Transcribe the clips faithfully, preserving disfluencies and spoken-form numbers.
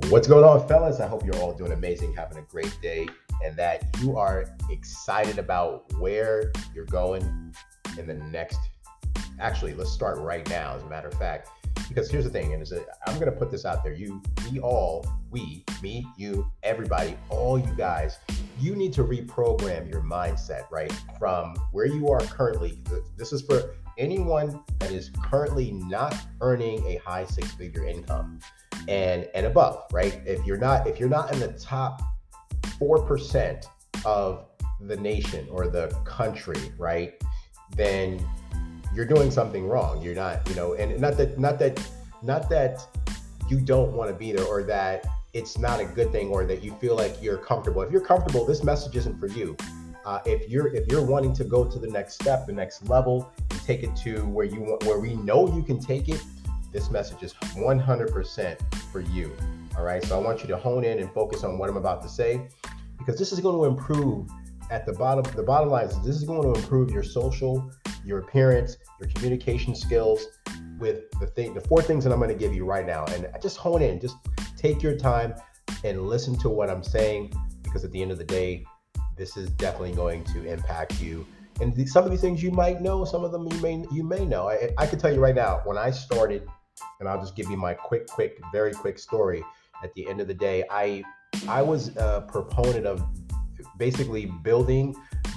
What's going on, fellas? I hope you're all doing amazing, having a great day, and that you are excited about where you're going in the next. Actually, let's start right now, as a matter of fact, because here's the thing, and it's a, I'm going to put this out there. You, we all, we, me, you, everybody, all you guys, you need to reprogram your mindset, right? From where you are currently. This is for anyone that is currently not earning a high six-figure income and and above, right? If you're not if you're not in the top four percent of the nation or the country, right, then you're doing something wrong. You're not, you know, and not that not that not that you don't want to be there, or that it's not a good thing, or that you feel like you're comfortable. If you're comfortable, this message isn't for you. Uh, if you're if you're wanting to go to the next step, the next level, and take it to where you want, where we know you can take it, this message is one hundred percent for you. All right. So I want you to hone in and focus on what I'm about to say, because this is going to improve at the bottom. The bottom line is this is going to improve your social, your appearance, your communication skills with the thing, the four things that I'm going to give you right now. And just hone in, just take your time and listen to what I'm saying, because at the end of the day, this is definitely going to impact you. And the, some of these things you might know, some of them you may you may know. I, I can tell you right now, when I started, and I'll just give you my quick, quick, very quick story. At the end of the day, I I was a proponent of basically building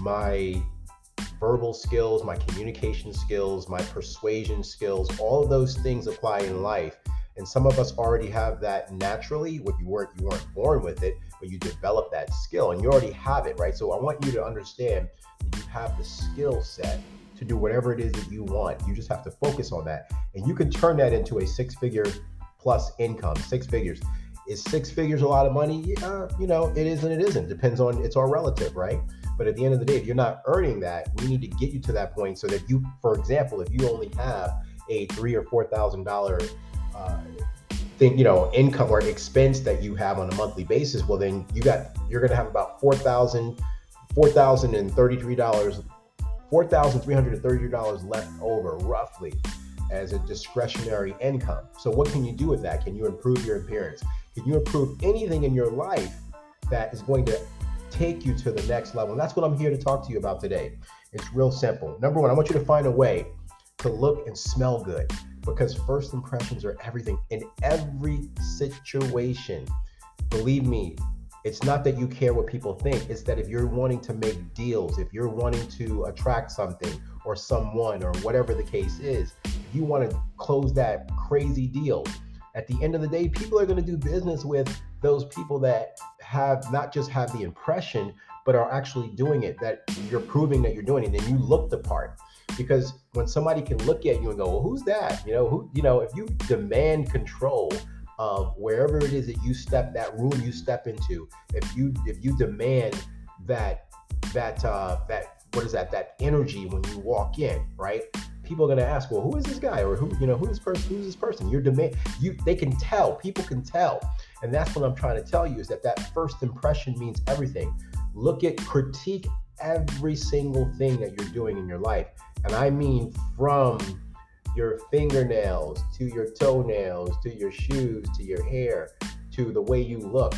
my verbal skills, my communication skills, my persuasion skills. All of those things apply in life. And some of us already have that naturally. What you weren't you weren't born with it, but you develop that skill, and you already have it, right? So I want you to understand that you have the skill set to do whatever it is that you want. You just have to focus on that, and you can turn that into a six-figure plus income. Six figures. Is six figures a lot of money? Yeah, you know, it is and it isn't. Depends on, it's all relative, right? But at the end of the day, if you're not earning that, we need to get you to that point so that you, for example, if you only have a three or four thousand dollar uh, thing, you know, income or expense that you have on a monthly basis, well, then you got you're gonna have about four thousand, four thousand and thirty-three dollars. four thousand three hundred thirty dollars left over, roughly, as a discretionary income. So what can you do with that? Can you improve your appearance? Can you improve anything in your life that is going to take you to the next level? And that's what I'm here to talk to you about today. It's real simple. Number one, I want you to find a way to look and smell good, because first impressions are everything in every situation. Believe me, it's not that you care what people think. It's that if you're wanting to make deals, if you're wanting to attract something or someone or whatever the case is, if you want to close that crazy deal, at the end of the day, people are going to do business with those people that have not just have the impression, but are actually doing it, that you're proving that you're doing it, and you look the part. Because when somebody can look at you and go, well, who's that? You know, who, you know, if you demand control of wherever it is that you step, that room you step into, if you if you demand that that uh, that what is that that energy when you walk in, right? People are going to ask, well, who is this guy, or who you know who is person who's this person? You're demand you they can tell, people can tell, and that's what I'm trying to tell you, is that that first impression means everything. Look at, critique every single thing that you're doing in your life, and I mean from your fingernails to your toenails to your shoes to your hair to the way you look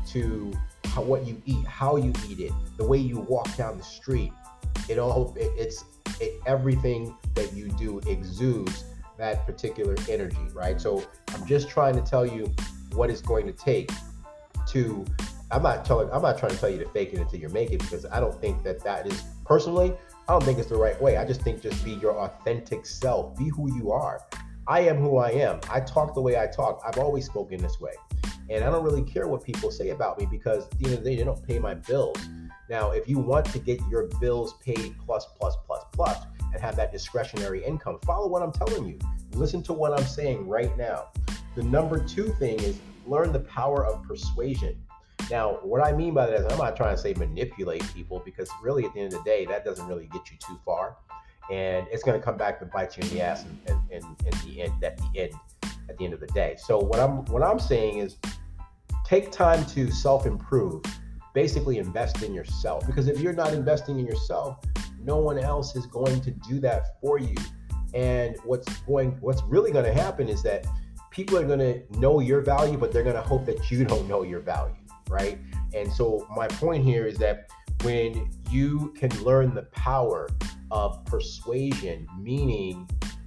to how, what you eat, how you eat it, the way you walk down the street. It all it, it's it, everything that you do exudes that particular energy, right? So I'm just trying to tell you what it's going to take to. I'm not telling. I'm not trying to tell you to fake it until you make it, because I don't think that that is, personally, I don't think it's the right way. I just think just be your authentic self. Be who you are. I am who I am. I talk the way I talk. I've always spoken this way. And I don't really care what people say about me, because at the end of the day, they don't pay my bills. Now, if you want to get your bills paid plus, plus, plus, plus, and have that discretionary income, follow what I'm telling you. Listen to what I'm saying right now. The number two thing is learn the power of persuasion. Now, what I mean by that is, I'm not trying to say manipulate people, because really at the end of the day, that doesn't really get you too far. And it's going to come back to bite you in the ass and, and, and, and the end, at the end, at the end of the day. So what I'm what I'm saying is, take time to self-improve. Basically invest in yourself, because if you're not investing in yourself, no one else is going to do that for you. And what's going what's really going to happen is that people are going to know your value, but they're going to hope that you don't know your value, right? And so my point here is that when you can learn the power of persuasion, meaning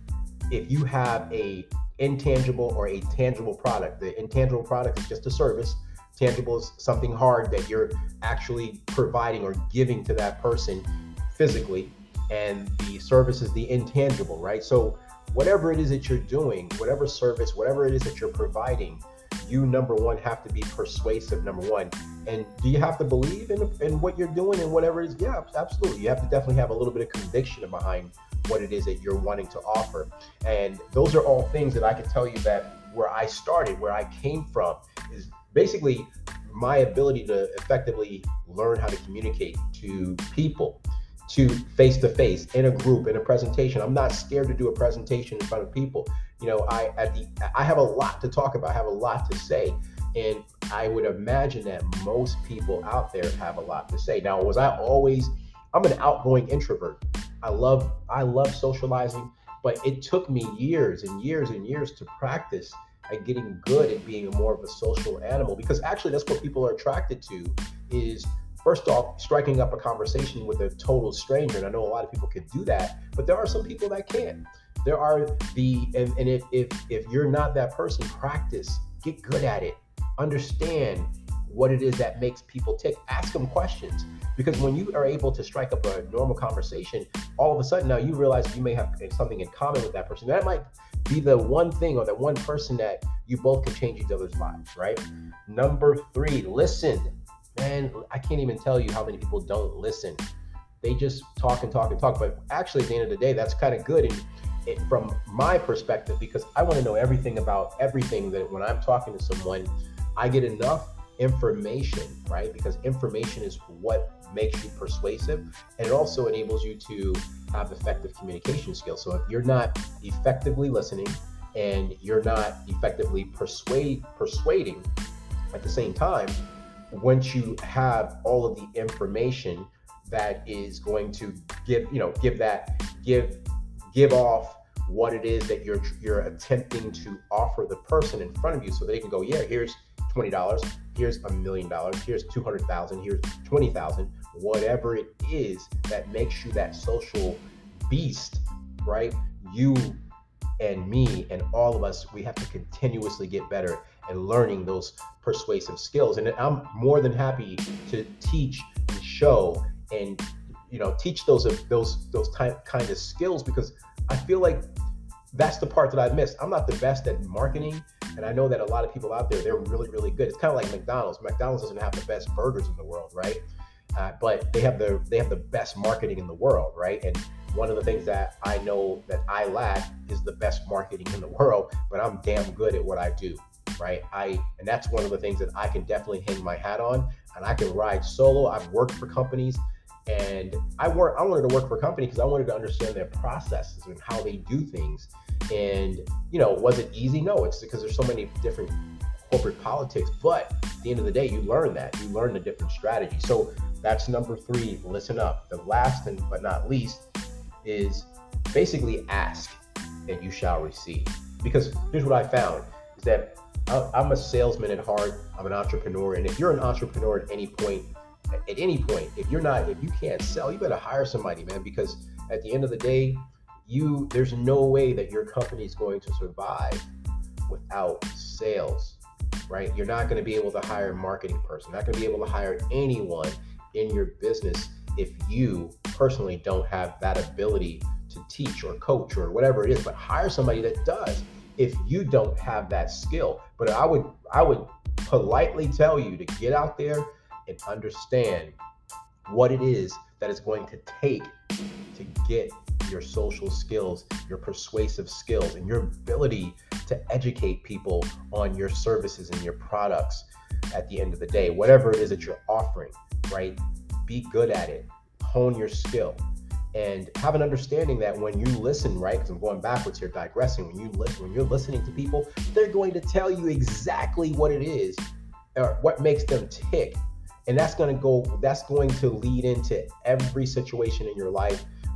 if you have a intangible or a tangible product, the intangible product is just a service, tangible is something hard that you're actually providing or giving to that person physically, and the service is the intangible, right? So whatever it is that you're doing, whatever service, whatever it is that you're providing, you, number one, have to be persuasive, number one. And do you have to believe in, in what you're doing and whatever it is? Yeah, absolutely. You have to definitely have a little bit of conviction behind what it is that you're wanting to offer. And those are all things that I can tell you that where I started, where I came from, is basically my ability to effectively learn how to communicate to people, to face-to-face, in a group, in a presentation. I'm not scared to do a presentation in front of people. You know, I at the I have a lot to talk about. I have a lot to say, and I would imagine that most people out there have a lot to say. Now, was I always? I'm an outgoing introvert. I love I love socializing, but it took me years and years and years to practice at getting good at being more of a social animal, because actually that's what people are attracted to, is first off, striking up a conversation with a total stranger. And I know a lot of people can do that, but there are some people that can't. There are the, and, and if, if, if you're not that person, practice, get good at it, understand what it is that makes people tick, ask them questions. Because when you are able to strike up a normal conversation, all of a sudden now you realize you may have something in common with that person. That might be the one thing or the one person that you both can change each other's lives, right? Number three, listen. Man, I can't even tell you how many people don't listen. They just talk and talk and talk. But actually, at the end of the day, that's kind of good. And it, from my perspective, because I want to know everything about everything, that when I'm talking to someone, I get enough information, right? Because information is what makes you persuasive, and it also enables you to have effective communication skills. So if you're not effectively listening and you're not effectively persuade persuading at the same time, once you have all of the information that is going to give, you know, give that, give, give off what it is that you're you're attempting to offer the person in front of you, so they can go, yeah, here's twenty dollars, here's a million dollars, here's two hundred thousand, here's twenty thousand, whatever it is that makes you that social beast, right? You and me and all of us, we have to continuously get better at learning those persuasive skills. And I'm more than happy to teach and show and, you know, teach those those those type kind of skills, because I feel like that's the part that I've missed. I'm not the best at marketing, and I know that a lot of people out there, they're really, really good. It's kind of like McDonald's. McDonald's doesn't have the best burgers in the world, right? Uh, but they have the they have the best marketing in the world, right? And one of the things that I know that I lack is the best marketing in the world, but I'm damn good at what I do, right? I and that's one of the things that I can definitely hang my hat on, and I can ride solo. I've worked for companies, and I work. I wanted to work for a company because I wanted to understand their processes and how they do things. And you know, was it easy? No, it's because there's so many different corporate politics. But at the end of the day, you learn that. You learn the different strategies. So that's number three. Listen up. The last and but not least is basically ask and you shall receive. Because here's what I found is that I'm a salesman at heart. I'm an entrepreneur, and if you're an entrepreneur at any point, at any point, if you're not, if you can't sell, you better hire somebody, man. Because at the end of the day, you there's no way that your company is going to survive without sales, right? You're not going to be able to hire a marketing person. You're not going to be able to hire anyone in your business if you personally don't have that ability to teach or coach or whatever it is. But hire somebody that does if you don't have that skill. But I would I would politely tell you to get out there and understand what it is that it's going to take to get your social skills, your persuasive skills, and your ability to educate people on your services and your products at the end of the day. Whatever it is that you're offering, right? Be good at it. Hone your skill. And have an understanding that when you listen, right? Because I'm going backwards here, digressing. When you listen, when you're listening to people, they're going to tell you exactly what it is or what makes them tick. And that's going to go, that's going to lead into every situation in your life,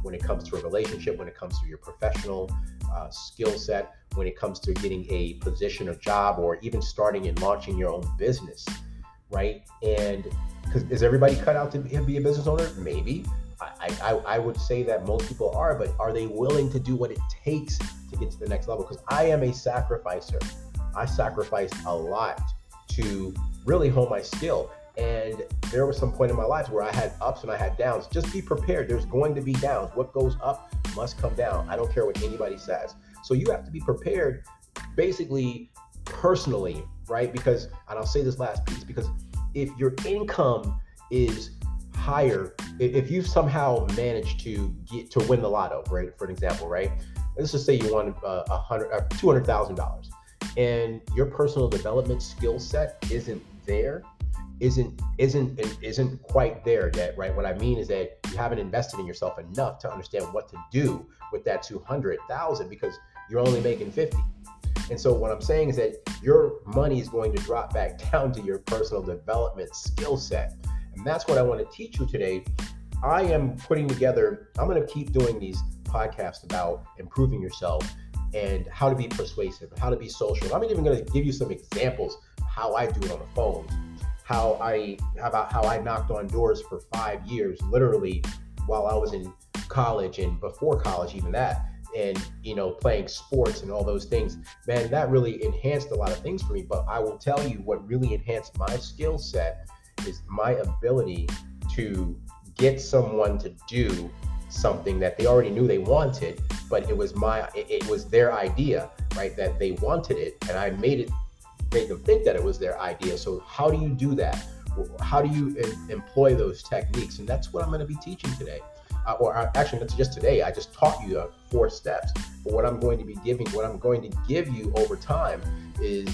when it comes to a relationship, when it comes to your professional uh, skill set, when it comes to getting a position or job, or even starting and launching your own business, right? And because is everybody cut out to be a business owner? Maybe. I, I, I would say that most people are, but are they willing to do what it takes to get to the next level? Because I am a sacrificer. I sacrificed a lot to really hone my skill. And there was some point in my life where I had ups and I had downs. Just be prepared. There's going to be downs. What goes up must come down. I don't care what anybody says. So you have to be prepared, basically, personally, right? Because, and I'll say this last piece, because if your income is higher, if you've somehow managed to get to win the lotto, right? For an example, right? Let's just say you won uh, a hundred, uh, two hundred thousand dollars, and your personal development skill set isn't there, isn't isn't isn't quite there yet, right? What I mean is that you haven't invested in yourself enough to understand what to do with that two hundred thousand, because you're only making fifty. And so what I'm saying is that your money is going to drop back down to your personal development skill set. And that's what I want to teach you today. I am putting together, I'm going to keep doing these podcasts about improving yourself and how to be persuasive, how to be social. I'm even going to give you some examples of how I do it on the phone, how I, how about how I knocked on doors for five years, literally while I was in college and before college, even that. And, you know, playing sports and all those things, man, that really enhanced a lot of things for me. But I will tell you what really enhanced my skill set is my ability to get someone to do something that they already knew they wanted, but it was my, it, it was their idea, right? That they wanted it, and I made it, made them think that it was their idea. So how do you do that? How do you em- employ those techniques? And that's what I'm going to be teaching today. Uh, or actually, not just today. I just taught you uh, four steps. But what I'm going to be giving, what I'm going to give you over time is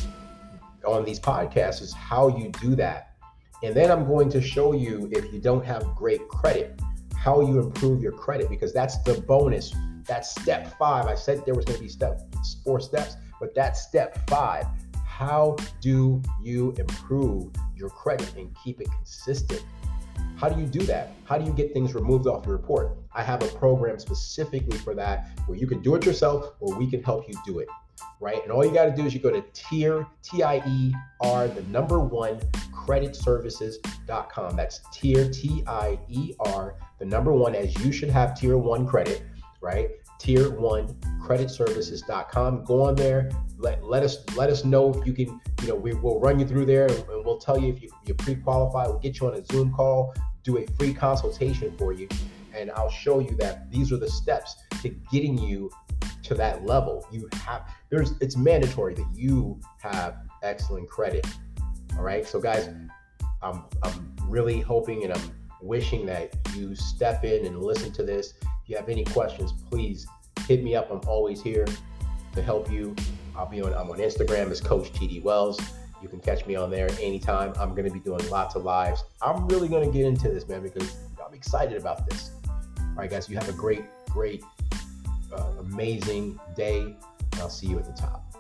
on these podcasts is how you do that. And then I'm going to show you, if you don't have great credit, how you improve your credit, because that's the bonus. That's step five. I said there was going to be step four steps, but that's step five. How do you improve your credit and keep it consistent? How do you do that? How do you get things removed off your report? I have a program specifically for that, where you can do it yourself or we can help you do it, right? And all you got to do is you go to tier, T I E R, the number one, credit services dot com. That's tier, T I E R, the number one, as you should have tier one credit, right? tier one credit services dot com. Go on there. Let, let us let us know if you can, you know, we will run you through there, and, and we'll tell you if you, you're pre-qualified. We'll get you on a Zoom call, do a free consultation for you, and I'll show you that these are the steps to getting you to that level. You have, there's, it's mandatory that you have excellent credit. All right. So guys, I'm, I'm really hoping and I'm wishing that you step in and listen to this. If you have any questions, please hit me up. I'm always here to help you. I'll be on, I'm on Instagram as Coach T D Wells. You can catch me on there anytime. I'm going to be doing lots of lives. I'm really going to get into this, man, because I'm excited about this. All right, guys, you have a great, great, uh, amazing day. And I'll see you at the top.